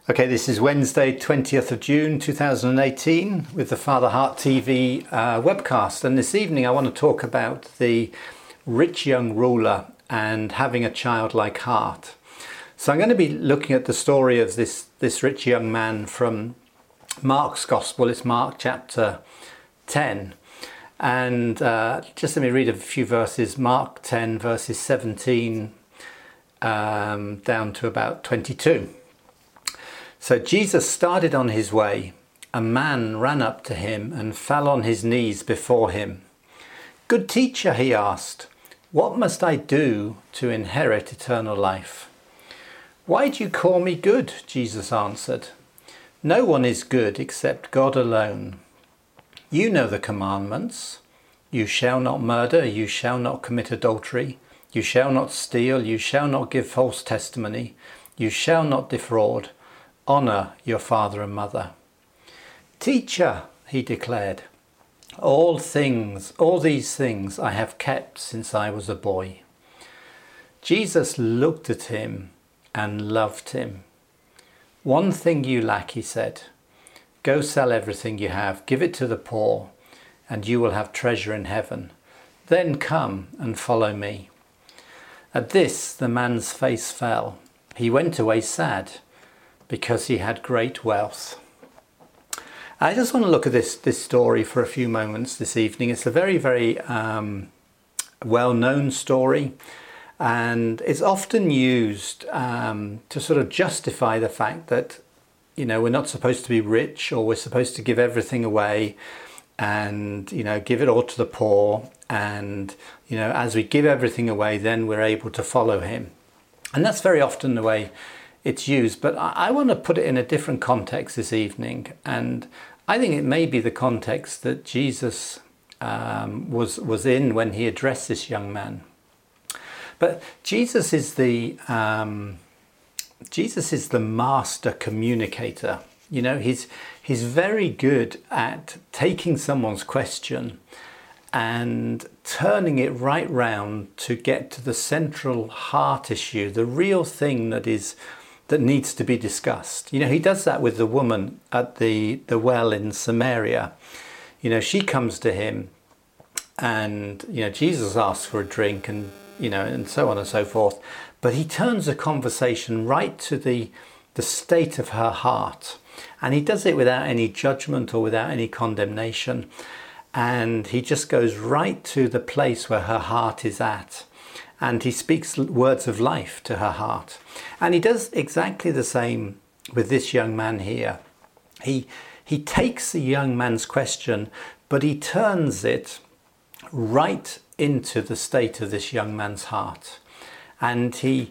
Okay, this is Wednesday, 20th of June 2018 with the Father Heart TV webcast. And this evening I want to talk about the rich young ruler and having a childlike heart. So I'm going to be looking at the story of this rich young man from Mark's Gospel. It's Mark chapter 10. And just let me read a few verses. Mark 10 verses 17 down to about 22. So Jesus started on his way. A man ran up to him and fell on his knees before him. "Good teacher," he asked, "what must I do to inherit eternal life?" "Why do you call me good?" Jesus answered. "No one is good except God alone. You know the commandments. You shall not murder, you shall not commit adultery, you shall not steal, you shall not give false testimony, you shall not defraud. Honour your father and mother." "Teacher," he declared, all these things I have kept since I was a boy." Jesus looked at him and loved him. "One thing you lack," he said. "Go sell everything you have, give it to the poor, and you will have treasure in heaven. Then come and follow me." At this, the man's face fell. He went away sad, because he had great wealth. I just want to look at this story for a few moments this evening. It's a very, very well-known story, and it's often used to sort of justify the fact that, you know, we're not supposed to be rich, or we're supposed to give everything away and, you know, give it all to the poor. And, you know, as we give everything away, then we're able to follow him. And that's very often the way it's used, but I want to put it in a different context this evening, and I think it may be the context that Jesus was in when he addressed this young man. But Jesus is the master communicator. You know, he's very good at taking someone's question and turning it right round to get to the central heart issue, the real thing that needs to be discussed. You know, he does that with the woman at the well in Samaria. You know, she comes to him and, you know, Jesus asks for a drink and, you know, and so on and so forth. But he turns the conversation right to the state of her heart. And he does it without any judgment or without any condemnation. And he just goes right to the place where her heart is at. And he speaks words of life to her heart. And he does exactly the same with this young man here. He takes the young man's question, but he turns it right into the state of this young man's heart. And he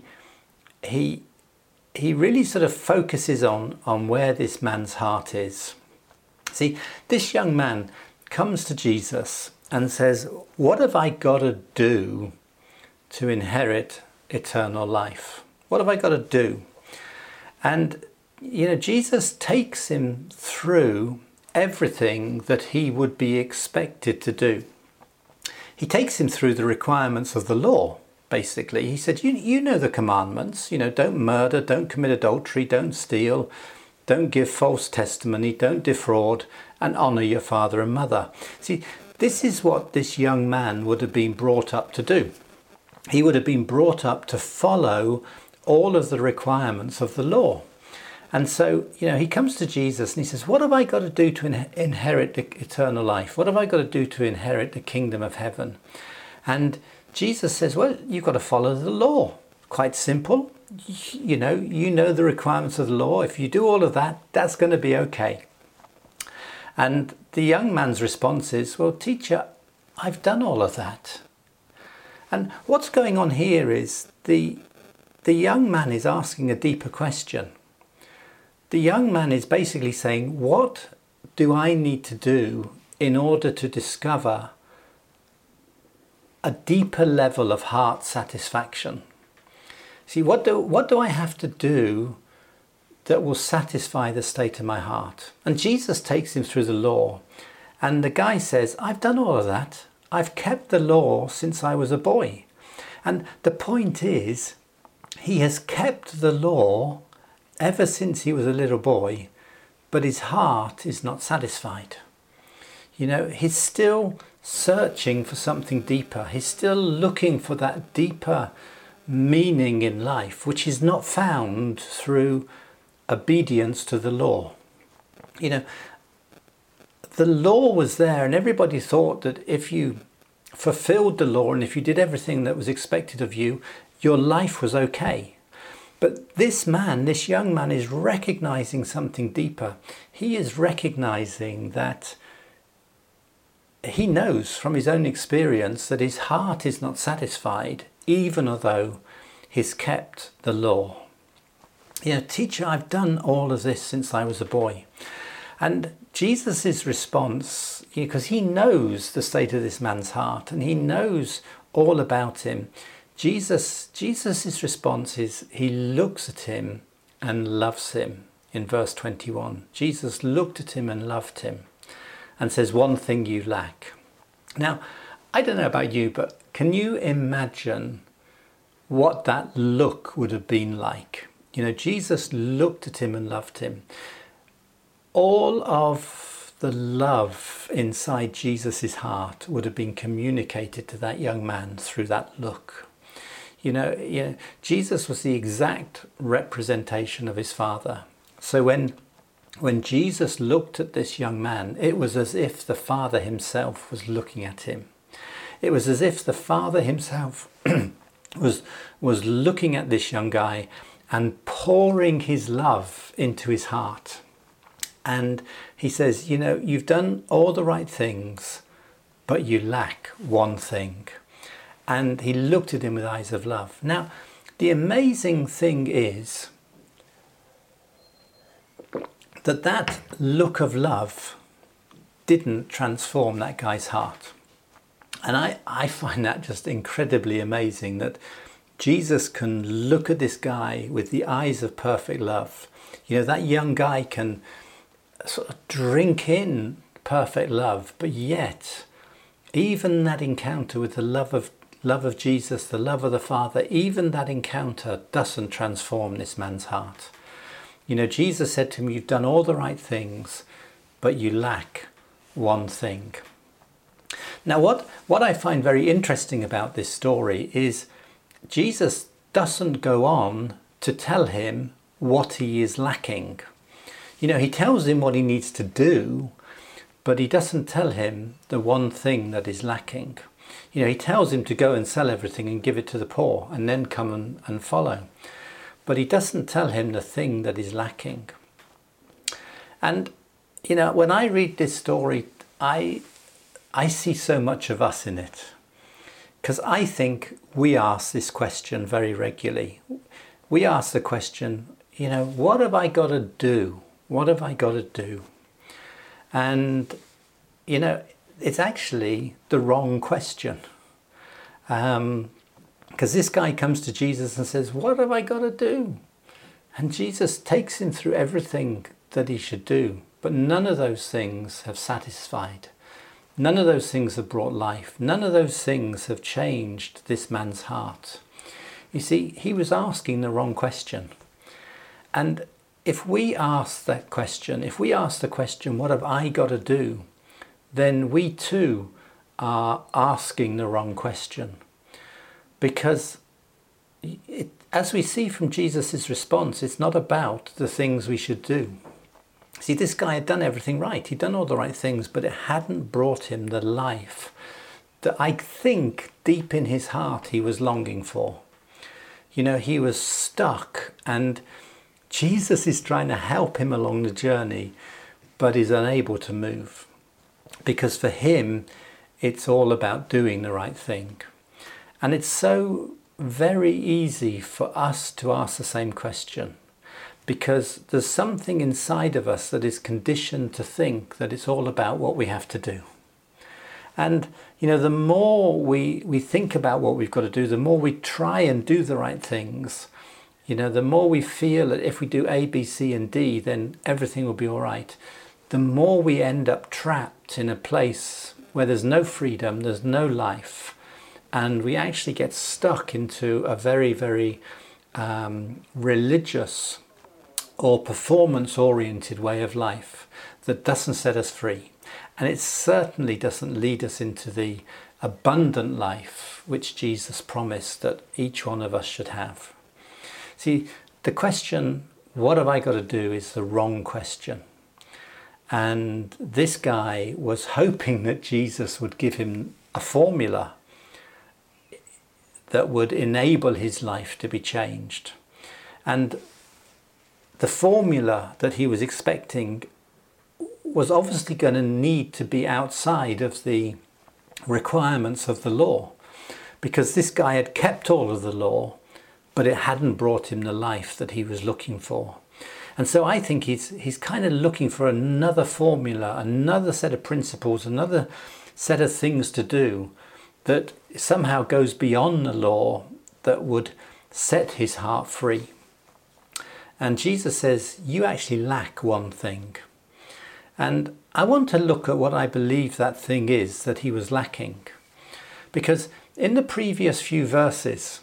really sort of focuses on where this man's heart is. See, this young man comes to Jesus and says, "What have I got to do to inherit eternal life? What have I got to do?" And, you know, Jesus takes him through everything that he would be expected to do. He takes him through the requirements of the law, basically. He said, you know the commandments, you know, don't murder, don't commit adultery, don't steal, don't give false testimony, don't defraud, and honour your father and mother. See, this is what this young man would have been brought up to do. He would have been brought up to follow all of the requirements of the law. And so, you know, he comes to Jesus and he says, "What have I got to do to inherit the eternal life? What have I got to do to inherit the kingdom of heaven?" And Jesus says, "Well, you've got to follow the law. Quite simple. You know the requirements of the law. If you do all of that, that's going to be okay." And the young man's response is, "Well, teacher, I've done all of that." And what's going on here is the young man is asking a deeper question. The young man is basically saying, what do I need to do in order to discover a deeper level of heart satisfaction? See, what do I have to do that will satisfy the state of my heart? And Jesus takes him through the law. And the guy says, "I've done all of that. I've kept the law since I was a boy." And the point is, he has kept the law ever since he was a little boy, but his heart is not satisfied. You know, he's still searching for something deeper. He's still looking for that deeper meaning in life, which is not found through obedience to the law. You know, the law was there, and everybody thought that if you fulfilled the law and if you did everything that was expected of you, your life was okay. But this man, this young man, is recognizing something deeper. He is recognizing that he knows from his own experience that his heart is not satisfied, even though he's kept the law. You know, teacher, I've done all of this since I was a boy. And Jesus' response, because he knows the state of this man's heart and he knows all about him, Jesus's response is he looks at him and loves him. In verse 21, Jesus looked at him and loved him and says, one thing you lack. Now, I don't know about you, but can you imagine what that look would have been like? You know, Jesus looked at him and loved him. All of the love inside Jesus's heart would have been communicated to that young man through that look. You know, Jesus was the exact representation of his Father. So when Jesus looked at this young man, it was as if the Father himself was looking at him. It was as if the Father himself was looking at this young guy and pouring his love into his heart. And he says, you know, you've done all the right things, but you lack one thing. And he looked at him with eyes of love. Now, the amazing thing is that look of love didn't transform that guy's heart. And I find that just incredibly amazing, that Jesus can look at this guy with the eyes of perfect love. You know, that young guy can sort of drink in perfect love, but yet even that encounter with the love of Jesus, the love of the Father, even that encounter doesn't transform this man's heart. You know, Jesus said to him, you've done all the right things, but you lack one thing. Now, what I find very interesting about this story is Jesus doesn't go on to tell him what he is lacking. You know, he tells him what he needs to do, but he doesn't tell him the one thing that is lacking. You know, he tells him to go and sell everything and give it to the poor and then come and follow. But he doesn't tell him the thing that is lacking. And, you know, when I read this story, I see so much of us in it. Because I think we ask this question very regularly. We ask the question, you know, what have I got to do? What have I got to do? And, you know, it's actually the wrong question. Because this guy comes to Jesus and says, what have I got to do? And Jesus takes him through everything that he should do. But none of those things have satisfied. None of those things have brought life. None of those things have changed this man's heart. You see, he was asking the wrong question. And if we ask that question, if we ask the question, what have I got to do? Then we too are asking the wrong question. Because as we see from Jesus' response, it's not about the things we should do. See, this guy had done everything right. He'd done all the right things, but it hadn't brought him the life that I think deep in his heart he was longing for. You know, he was stuck, and Jesus is trying to help him along the journey, but is unable to move. Because for him, it's all about doing the right thing. And it's so very easy for us to ask the same question, because there's something inside of us that is conditioned to think that it's all about what we have to do. And, you know, the more we think about what we've got to do, the more we try and do the right things, you know, the more we feel that if we do A, B, C, and D, then everything will be all right. The more we end up trapped in a place where there's no freedom, there's no life, and we actually get stuck into a very, very religious or performance-oriented way of life that doesn't set us free. And it certainly doesn't lead us into the abundant life which Jesus promised that each one of us should have. See, the question, what have I got to do, is the wrong question. And this guy was hoping that Jesus would give him a formula that would enable his life to be changed. And the formula that he was expecting was obviously going to need to be outside of the requirements of the law, because this guy had kept all of the law, but it hadn't brought him the life that he was looking for. And so I think he's kind of looking for another formula, another set of principles, another set of things to do that somehow goes beyond the law, that would set his heart free. And Jesus says, you actually lack one thing. And I want to look at what I believe that thing is that he was lacking. Because in the previous few verses,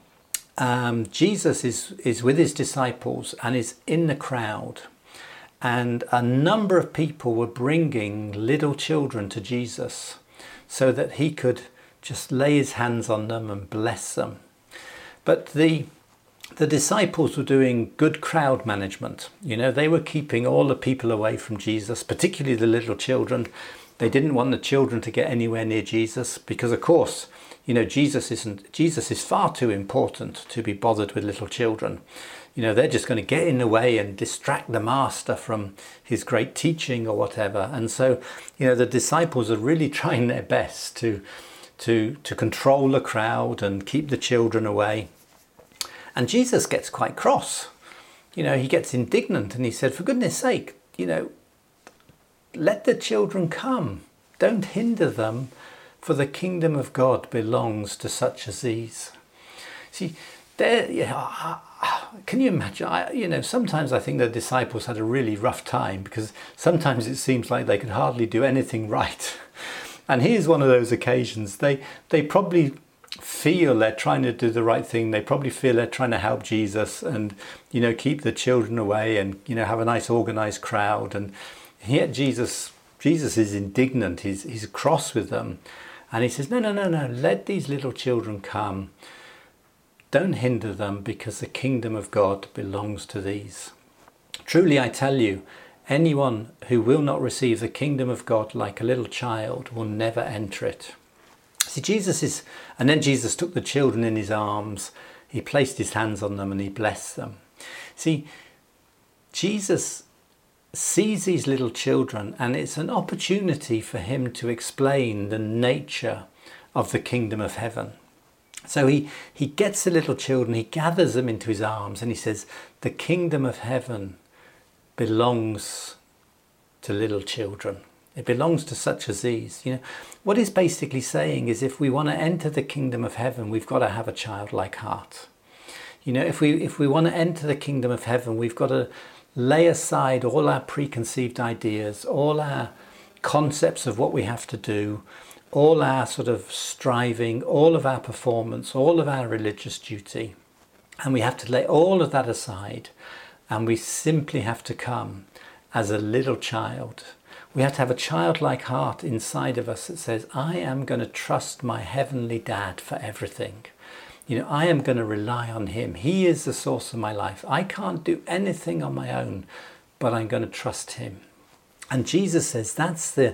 Jesus is with his disciples and is in the crowd. And a number of people were bringing little children to Jesus so that he could just lay his hands on them and bless them. But the disciples were doing good crowd management. You know, they were keeping all the people away from Jesus, particularly the little children. They didn't want the children to get anywhere near Jesus because, of course, you know, Jesus is far too important to be bothered with little children. You know, they're just going to get in the way and distract the master from his great teaching or whatever. And so, you know, the disciples are really trying their best to control the crowd and keep the children away. And Jesus gets quite cross. You know, he gets indignant and he said, for goodness sake, you know, let the children come. Don't hinder them, for the kingdom of God belongs to such as these. See, can you imagine? You know, sometimes I think the disciples had a really rough time, because sometimes it seems like they could hardly do anything right. And here's one of those occasions. They probably feel they're trying to do the right thing. They probably feel they're trying to help Jesus and, you know, keep the children away and, you know, have a nice organized crowd. And yet Jesus is indignant. He's cross with them. And he says, no, let these little children come. Don't hinder them, because the kingdom of God belongs to these. Truly, I tell you, anyone who will not receive the kingdom of God like a little child will never enter it. See, and then Jesus took the children in his arms. He placed his hands on them and he blessed them. See, Jesus sees these little children, and it's an opportunity for him to explain the nature of the kingdom of heaven. So he gets the little children, he gathers them into his arms, and he says, the kingdom of heaven belongs to little children. It belongs to such as these. You know, what he's basically saying is, if we want to enter the kingdom of heaven, we've got to have a childlike heart. You know, if we want to enter the kingdom of heaven, we've got to lay aside all our preconceived ideas, all our concepts of what we have to do, all our sort of striving, all of our performance, all of our religious duty. And we have to lay all of that aside, and we simply have to come as a little child. We have to have a childlike heart inside of us that says, I am going to trust my heavenly dad for everything. You know, I am going to rely on him. He is the source of my life. I can't do anything on my own, but I'm going to trust him. And Jesus says that's the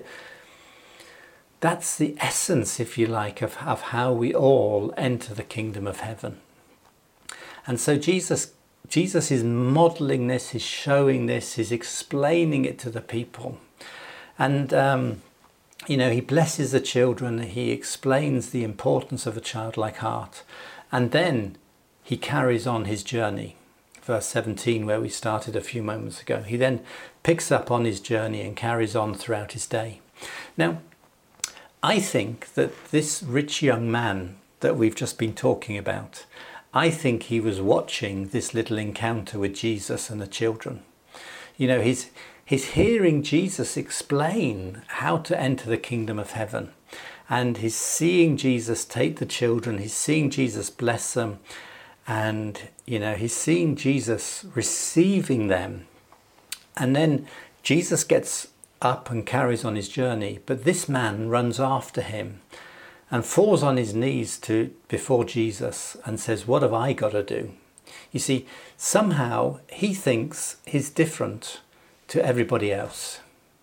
essence, if you like, of how we all enter the kingdom of heaven. And so Jesus is modeling this, he's showing this, he's explaining it to the people. And, you know, he blesses the children, he explains the importance of a childlike heart. And then he carries on his journey. Verse 17, where we started a few moments ago. He then picks up on his journey and carries on throughout his day. Now, I think that this rich young man that we've just been talking about, I think he was watching this little encounter with Jesus and the children. You know, he's hearing Jesus explain how to enter the kingdom of heaven. And he's seeing Jesus take the children, he's seeing Jesus bless them, and You know, he's seen Jesus receiving them. And then Jesus gets up and carries on his journey. But this man runs after him and falls on his knees before Jesus and says, what have I got to do? You see, somehow he thinks he's different to everybody else.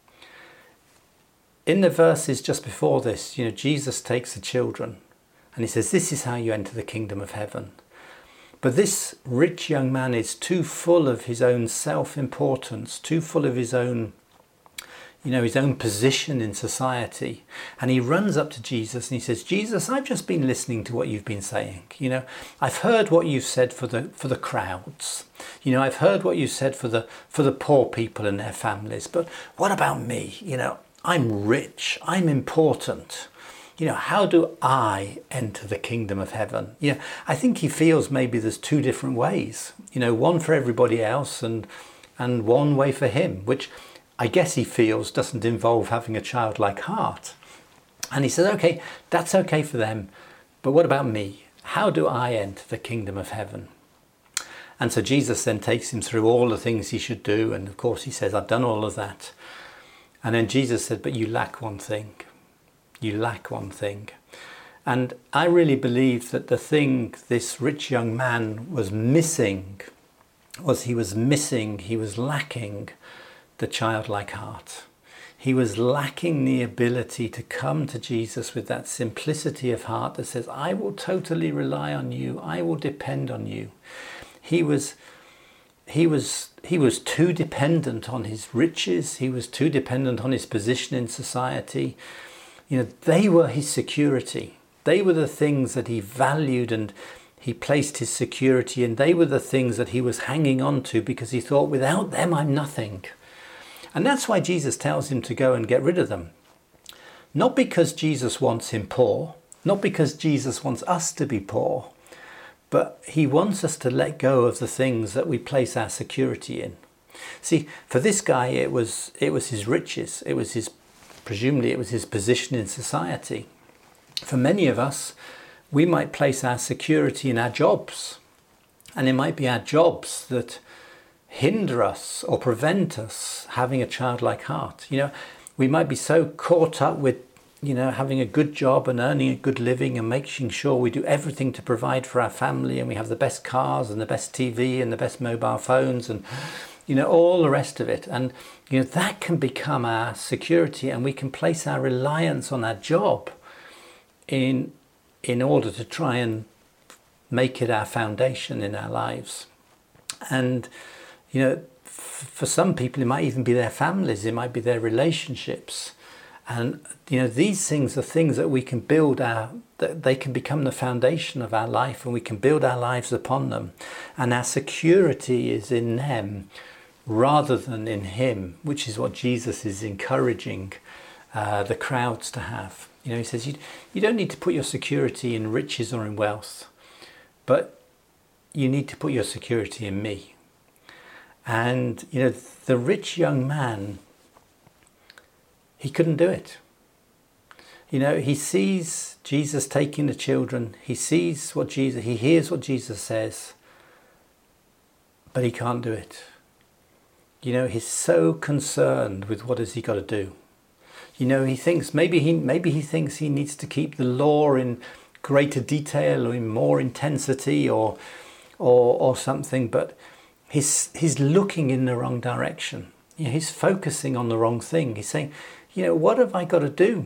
In the verses just before this, you know, Jesus takes the children and he says, this is how you enter the kingdom of heaven. But this rich young man is too full of his own self-importance, too full of his own, you know, his own position in society. And he runs up to Jesus and he says, Jesus, I've just been listening to what you've been saying. You know, I've heard what you've said for the crowds. You know, I've heard what you said for the poor people and their families. But what about me? You know, I'm rich, I'm important. You know, how do I enter the kingdom of heaven? You know, I think he feels maybe there's two different ways. You know, one for everybody else and one way for him, which I guess he feels doesn't involve having a childlike heart. And he says, okay, that's okay for them. But what about me? How do I enter the kingdom of heaven? And so Jesus then takes him through all the things he should do. And of course he says, I've done all of that. And then Jesus said, but you lack one thing. You lack one thing. And I really believe that the thing this rich young man was missing was he was lacking the childlike heart. He was lacking the ability to come to Jesus with that simplicity of heart that says, I will totally rely on you. I will depend on you. He was too dependent on his riches. He was too dependent on his position in society. You know, they were his security. They were the things that he valued and he placed his security in. They were the things that he was hanging on to because he thought, without them, I'm nothing. And that's why Jesus tells him to go and get rid of them. Not because Jesus wants him poor, not because Jesus wants us to be poor, but he wants us to let go of the things that we place our security in. See, for this guy, it was his riches. Presumably it was his position in society. For many of us, we might place our security in our jobs. And it might be our jobs that hinder us or prevent us having a childlike heart. You know, we might be so caught up with, you know, having a good job and earning a good living and making sure we do everything to provide for our family and we have the best cars and the best TV and the best mobile phones and, you know, all the rest of it. And, you know, that can become our security and we can place our reliance on our job in order to try and make it our foundation in our lives. And, you know, for some people, it might even be their families, it might be their relationships. And, you know, these things are things that we can build that they can become the foundation of our life and we can build our lives upon them. And our security is in them rather than in him, which is what Jesus is encouraging the crowds to have. You know, he says, you don't need to put your security in riches or in wealth, but you need to put your security in me. And, you know, the rich young man, he couldn't do it. You know, he sees Jesus taking the children. He hears what Jesus says, but he can't do it. You know, he's so concerned with what has he got to do. You know, he thinks maybe he thinks he needs to keep the law in greater detail or in more intensity or something, but he's looking in the wrong direction. You know, he's focusing on the wrong thing. He's saying, you know, what have I got to do?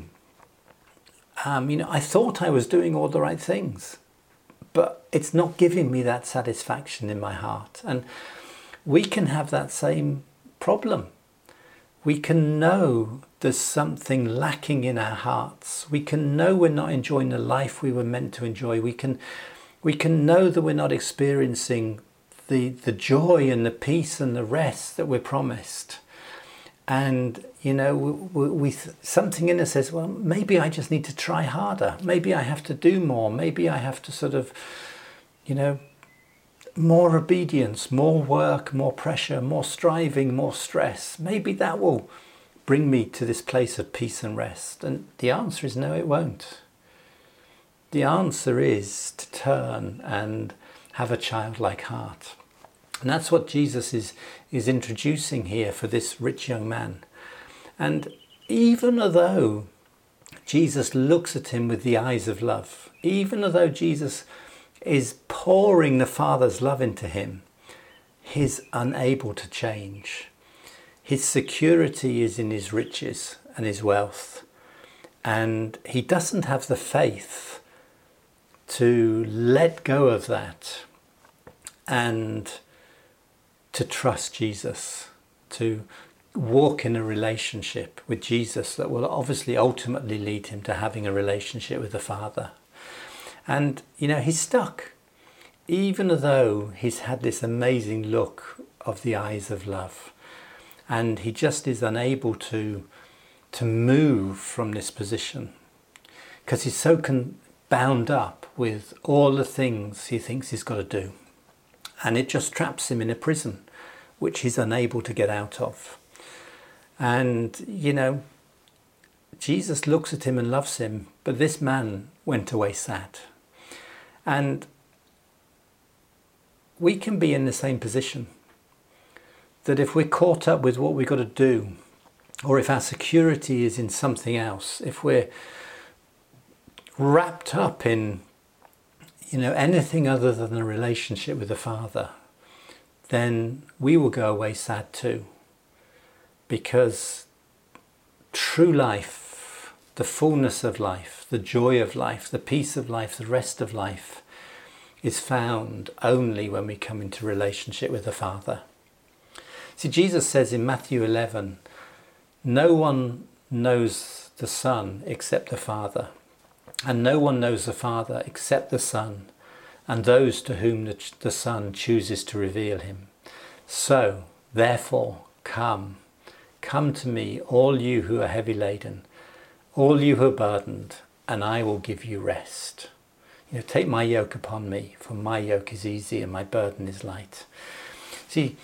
You know, I thought I was doing all the right things, but it's not giving me that satisfaction in my heart. And we can have that same problem. We can know there's something lacking in our hearts. We can know we're not enjoying the life we were meant to enjoy. We can know that we're not experiencing the joy and the peace and the rest that we're promised. And, you know, something in us says, well, maybe I just need to try harder. Maybe I have to do more. Maybe I have to sort of, you know, more obedience, more work, more pressure, more striving, more stress. Maybe that will bring me to this place of peace and rest. And the answer is no, it won't. The answer is to turn and have a childlike heart. And that's what Jesus is introducing here for this rich young man. And even though Jesus looks at him with the eyes of love, even though Jesus is pouring the Father's love into him, he's unable to change. His security is in his riches and his wealth. And he doesn't have the faith to let go of that and to trust Jesus, to walk in a relationship with Jesus that will obviously ultimately lead him to having a relationship with the Father. And, he's stuck. Even though he's had this amazing look of the eyes of love, and he just is unable to move from this position because he's so bound up with all the things he thinks he's got to do. And it just traps him in a prison, which he's unable to get out of. And, Jesus looks at him and loves him, but this man went away sad. And we can be in the same position, that if we're caught up with what we've got to do, or if our security is in something else, if we're wrapped up in, anything other than a relationship with the Father, then we will go away sad too. Because true life, the fullness of life, the joy of life, the peace of life, the rest of life is found only when we come into relationship with the Father. See, Jesus says in Matthew 11, no one knows the Son except the Father, and no one knows the Father except the Son, and those to whom the Son chooses to reveal him. So, therefore, come to me, all you who are heavy laden, all you who are burdened, and I will give you rest. Take my yoke upon me, for my yoke is easy and my burden is light. See,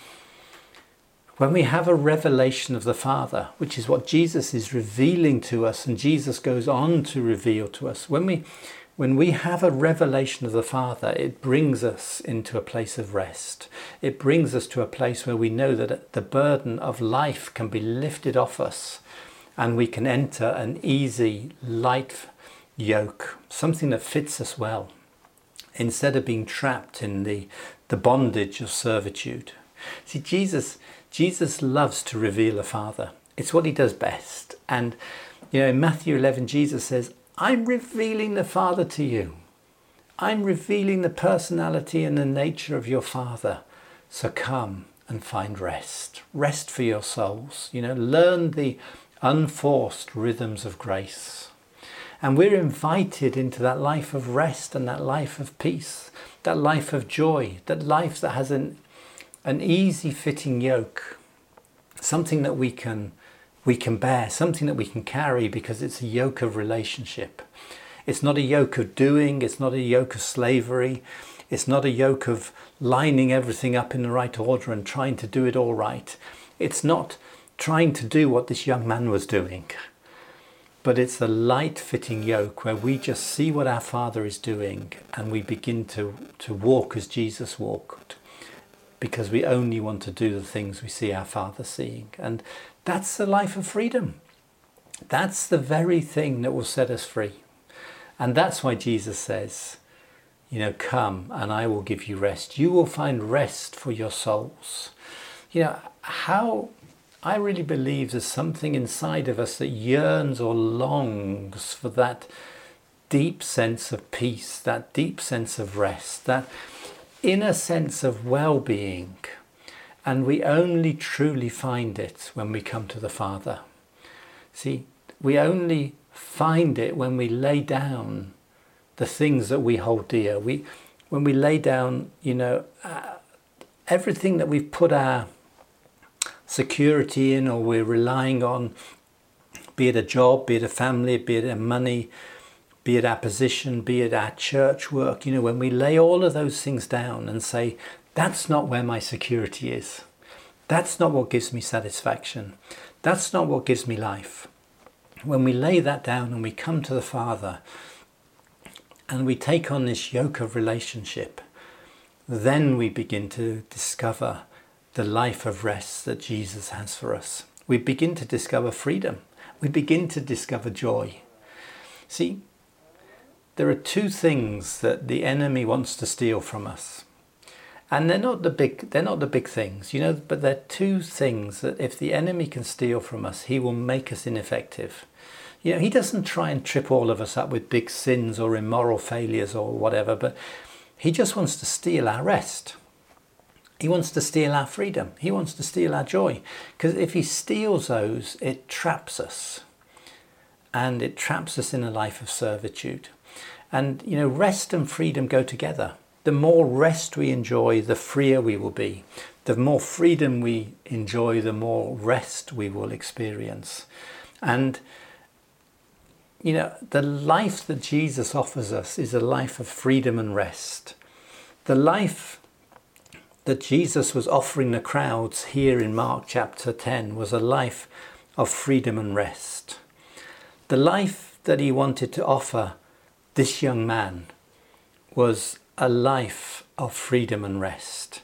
when we have a revelation of the Father, which is what Jesus is revealing to us, and Jesus goes on to reveal to us, when we have a revelation of the Father, it brings us into a place of rest. It brings us to a place where we know that the burden of life can be lifted off us, and we can enter an easy, light yoke, something that fits us well, instead of being trapped in the bondage of servitude. See, Jesus loves to reveal the Father. It's what he does best. And, in Matthew 11, Jesus says, I'm revealing the Father to you. I'm revealing the personality and the nature of your Father. So come and find rest. Rest for your souls. Learn the unforced rhythms of grace. And we're invited into that life of rest and that life of peace, that life of joy, that life that has an easy fitting yoke, something that we can bear, something that we can carry, because it's a yoke of relationship. It's not a yoke of doing, it's not a yoke of slavery, it's not a yoke of lining everything up in the right order and trying to do it all right. It's not trying to do what this young man was doing, but it's a light fitting yoke where we just see what our Father is doing and we begin to walk as Jesus walked, because we only want to do the things we see our Father seeing. And that's the life of freedom. That's the very thing that will set us free. And that's why Jesus says, come and I will give you rest. You will find rest for your souls. How I really believe there's something inside of us that yearns or longs for that deep sense of peace, that deep sense of rest, that inner sense of well-being. And we only truly find it when we come to the Father. See, we only find it when we lay down the things that we hold dear. When we lay down, everything that we've put our security in, or we're relying on, be it a job, be it a family, be it money, be it our position, be it our church work, when we lay all of those things down and say, that's not where my security is. That's not what gives me satisfaction. That's not what gives me life. When we lay that down and we come to the Father and we take on this yoke of relationship, then we begin to discover the life of rest that Jesus has for us. We begin to discover freedom. We begin to discover joy. See, there are two things that the enemy wants to steal from us. And they're not the big things, but they're two things that if the enemy can steal from us, he will make us ineffective. He doesn't try and trip all of us up with big sins or immoral failures or whatever, but he just wants to steal our rest. He wants to steal our freedom. He wants to steal our joy. Because if he steals those, it traps us. And it traps us in a life of servitude. And, rest and freedom go together. The more rest we enjoy, the freer we will be. The more freedom we enjoy, the more rest we will experience. And, the life that Jesus offers us is a life of freedom and rest. The life that Jesus was offering the crowds here in Mark chapter 10 was a life of freedom and rest. The life that he wanted to offer this young man was a life of freedom and rest.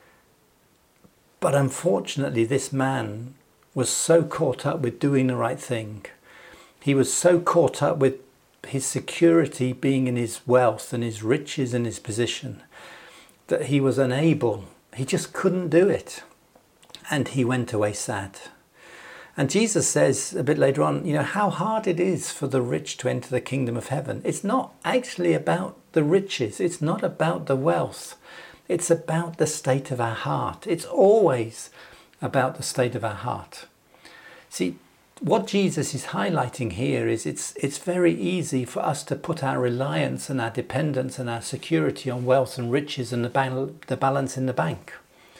But unfortunately, this man was so caught up with doing the right thing. He was so caught up with his security being in his wealth and his riches and his position that he was unable. He just couldn't do it. And he went away sad. And Jesus says a bit later on, how hard it is for the rich to enter the kingdom of heaven. It's not actually about the riches. It's not about the wealth. It's about the state of our heart. It's always about the state of our heart. See, what Jesus is highlighting here is it's very easy for us to put our reliance and our dependence and our security on wealth and riches and the balance in the bank.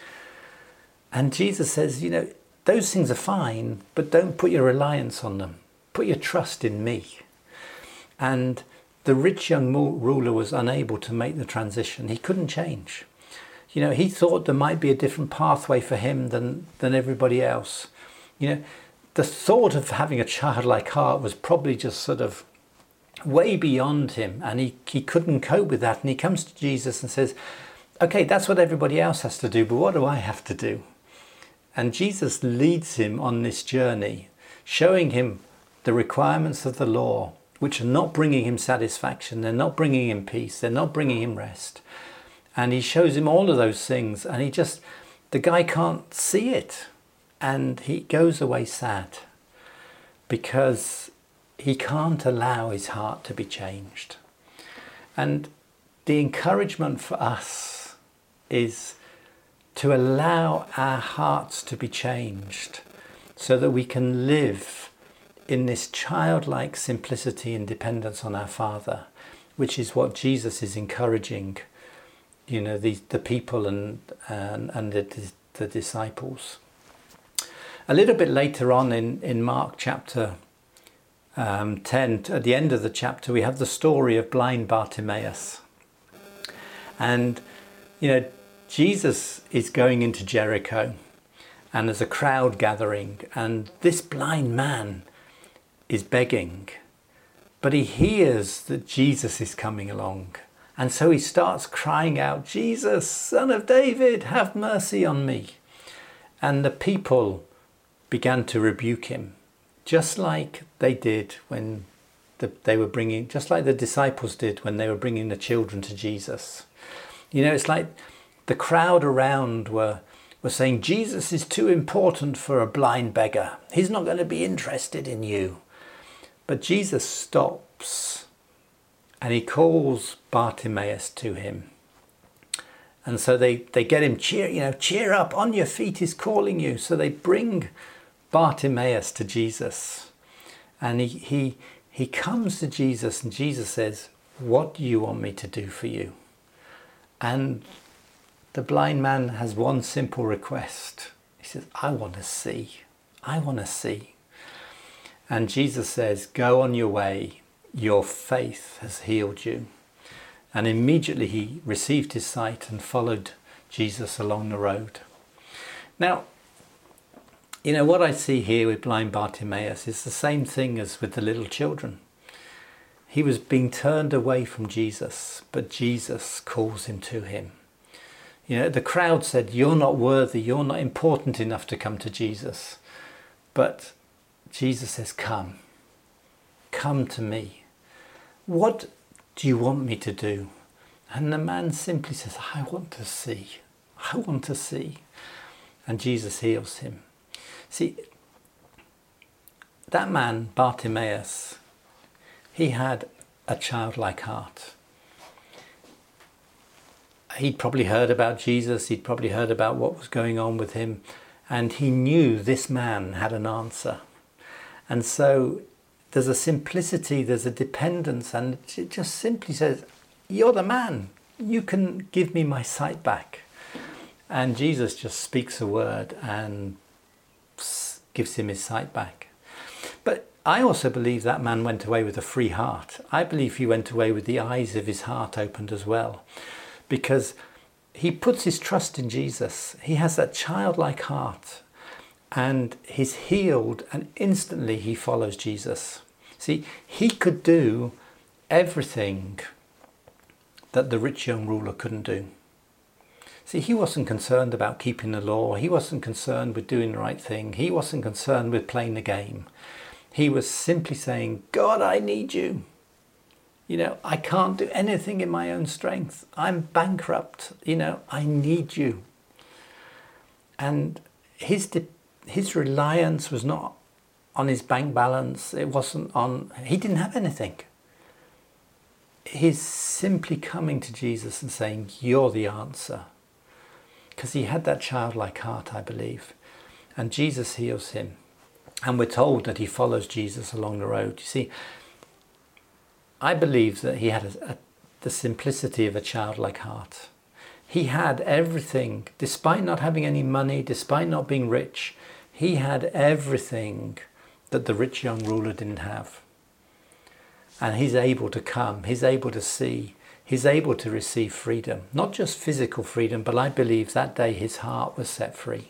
And Jesus says, those things are fine, but don't put your reliance on them. Put your trust in me. And the rich young ruler was unable to make the transition. He couldn't change. He thought there might be a different pathway for him than everybody else. The thought of having a childlike heart was probably just sort of way beyond him, and he couldn't cope with that. And he comes to Jesus and says, okay, that's what everybody else has to do, but what do I have to do? And Jesus leads him on this journey, showing him the requirements of the law, which are not bringing him satisfaction, they're not bringing him peace, they're not bringing him rest. And he shows him all of those things, and the guy can't see it. And he goes away sad because he can't allow his heart to be changed. And the encouragement for us is to allow our hearts to be changed so that we can live in this childlike simplicity and dependence on our Father, which is what Jesus is encouraging, the people and the disciples. A little bit later on in Mark chapter 10, at the end of the chapter, we have the story of blind Bartimaeus. And, Jesus is going into Jericho and there's a crowd gathering, and this blind man is begging, but he hears that Jesus is coming along. And so he starts crying out, Jesus, Son of David, have mercy on me. And the people began to rebuke him, just like they did when just like the disciples did when they were bringing the children to Jesus. It's like the crowd around were saying, Jesus is too important for a blind beggar. He's not going to be interested in you. But Jesus stops and he calls Bartimaeus to him. And so they get him, cheer up, on your feet, he's calling you. So they bring Bartimaeus to Jesus. And he comes to Jesus, and Jesus says, what do you want me to do for you? And the blind man has one simple request. He says, I want to see. I want to see. And Jesus says, go on your way. Your faith has healed you. And immediately he received his sight and followed Jesus along the road. Now, what I see here with blind Bartimaeus is the same thing as with the little children. He was being turned away from Jesus, but Jesus calls him to him. The crowd said, "You're not worthy, you're not important enough to come to Jesus." But Jesus says, "Come to me. What do you want me to do?" And the man simply says, "I want to see. I want to see." And Jesus heals him. See, that man, Bartimaeus, he had a childlike heart. He'd probably heard about Jesus, he'd probably heard about what was going on with him, and he knew this man had an answer. And so there's a simplicity, there's a dependence, and it just simply says, "You're the man, you can give me my sight back." And Jesus just speaks a word and gives him his sight back. But I also believe that man went away with a free heart. I believe he went away with the eyes of his heart opened as well, because he puts his trust in Jesus. He has that childlike heart, and he's healed, and instantly he follows Jesus. See, he could do everything that the rich young ruler couldn't do. See, he wasn't concerned about keeping the law. He wasn't concerned with doing the right thing. He wasn't concerned with playing the game. He was simply saying, "God, I need you. I can't do anything in my own strength. I'm bankrupt. I need you." And his reliance was not on his bank balance. It wasn't on, he didn't have anything. He's simply coming to Jesus and saying, "You're the answer." Because he had that childlike heart, I believe. And Jesus heals him. And we're told that he follows Jesus along the road. You see, I believe that he had the simplicity of a childlike heart. He had everything, despite not having any money, despite not being rich, he had everything that the rich young ruler didn't have. And he's able to come, he's able to see, he's able to receive freedom. Not just physical freedom, but I believe that day his heart was set free.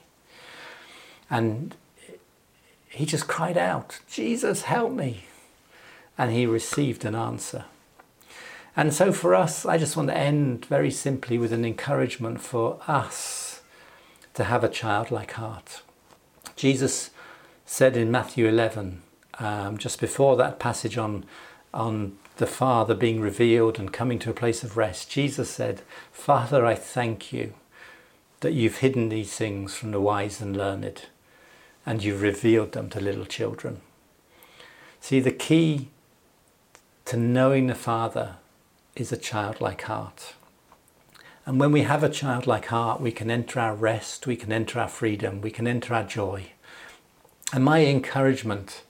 And he just cried out, "Jesus, help me." And he received an answer. And so for us, I just want to end very simply with an encouragement for us to have a childlike heart. Jesus said in Matthew 11, just before that passage on the Father being revealed and coming to a place of rest, Jesus said, "Father, I thank you that you've hidden these things from the wise and learned, and you've revealed them to little children." See, the key to knowing the Father is a childlike heart. And when we have a childlike heart, we can enter our rest, we can enter our freedom, we can enter our joy. And my encouragement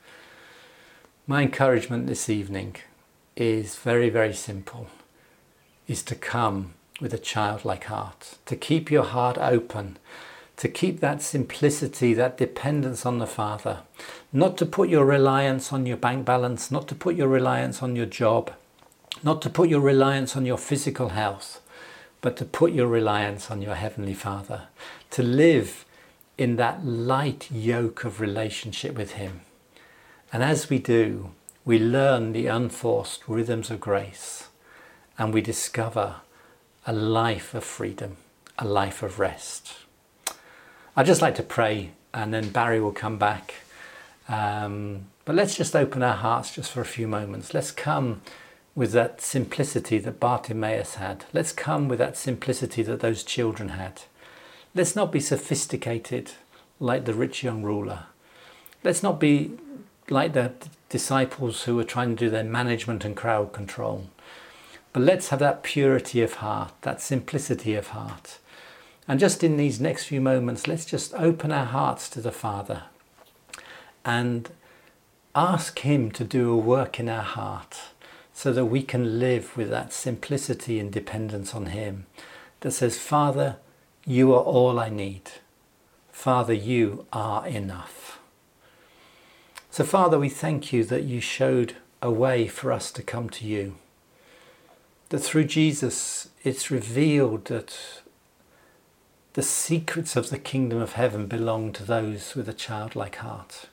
this evening is very, very simple, is to come with a childlike heart, to keep your heart open, to keep that simplicity, that dependence on the Father, not to put your reliance on your bank balance, not to put your reliance on your job, not to put your reliance on your physical health, but to put your reliance on your Heavenly Father, to live in that light yoke of relationship with Him. And as we do, we learn the unforced rhythms of grace, and we discover a life of freedom, a life of rest. I'd just like to pray, and then Barry will come back. But let's just open our hearts just for a few moments. Let's come with that simplicity that Bartimaeus had. Let's come with that simplicity that those children had. Let's not be sophisticated like the rich young ruler. Let's not be like the disciples who were trying to do their management and crowd control. But let's have that purity of heart, that simplicity of heart. And just in these next few moments, let's just open our hearts to the Father and ask Him to do a work in our heart so that we can live with that simplicity and dependence on Him that says, "Father, you are all I need. Father, you are enough." So Father, we thank you that you showed a way for us to come to you. That through Jesus, it's revealed that the secrets of the kingdom of heaven belong to those with a childlike heart.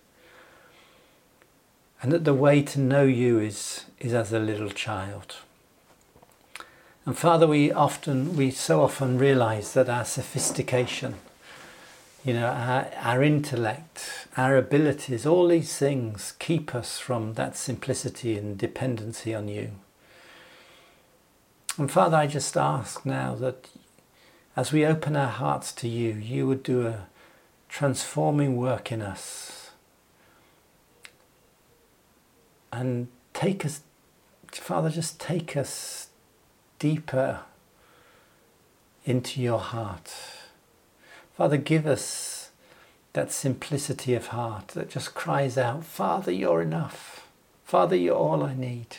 And that the way to know you is as a little child. And Father, we so often realize that our sophistication, our intellect, our abilities, all these things keep us from that simplicity and dependency on you. And Father, I just ask now that as we open our hearts to you, you would do a transforming work in us. And take us, Father, just take us deeper into your heart. Father, give us that simplicity of heart that just cries out, Father, you're enough. Father, you're all I need.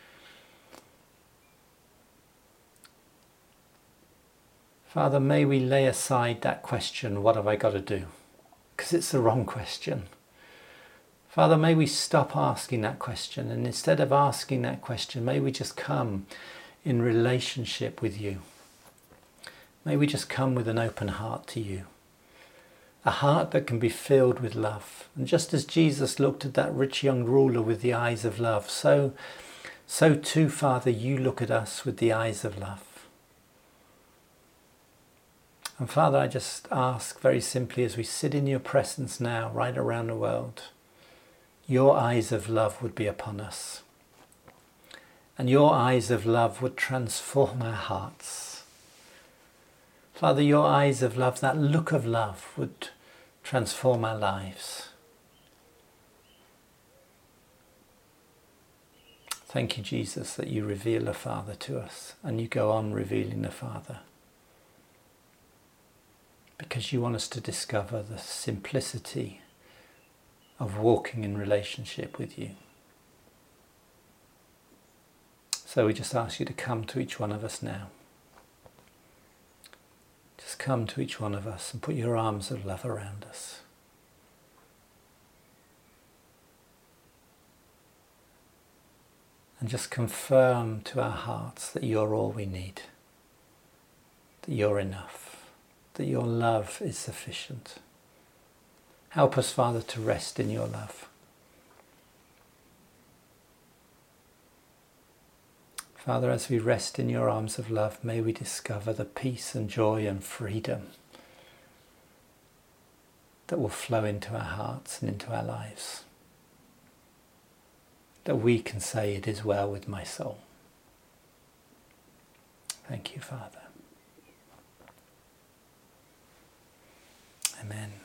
Father, may we lay aside that question, what have I got to do? Because it's the wrong question. Father, may we stop asking that question, and instead of asking that question, may we just come in relationship with you. May we just come with an open heart to you. A heart that can be filled with love. And just as Jesus looked at that rich young ruler with the eyes of love, so too, Father, you look at us with the eyes of love. And Father, I just ask very simply as we sit in your presence now, right around the world, your eyes of love would be upon us. And your eyes of love would transform our hearts. Father, your eyes of love, that look of love would transform our lives. Thank you, Jesus, that you reveal the Father to us and you go on revealing the Father. Because you want us to discover the simplicity of walking in relationship with you. So we just ask you to come to each one of us now. Just come to each one of us and put your arms of love around us. And just confirm to our hearts that you're all we need, that you're enough, that your love is sufficient. Help us, Father, to rest in your love. Father, as we rest in your arms of love, may we discover the peace and joy and freedom that will flow into our hearts and into our lives. That we can say, it is well with my soul. Thank you, Father. Amen.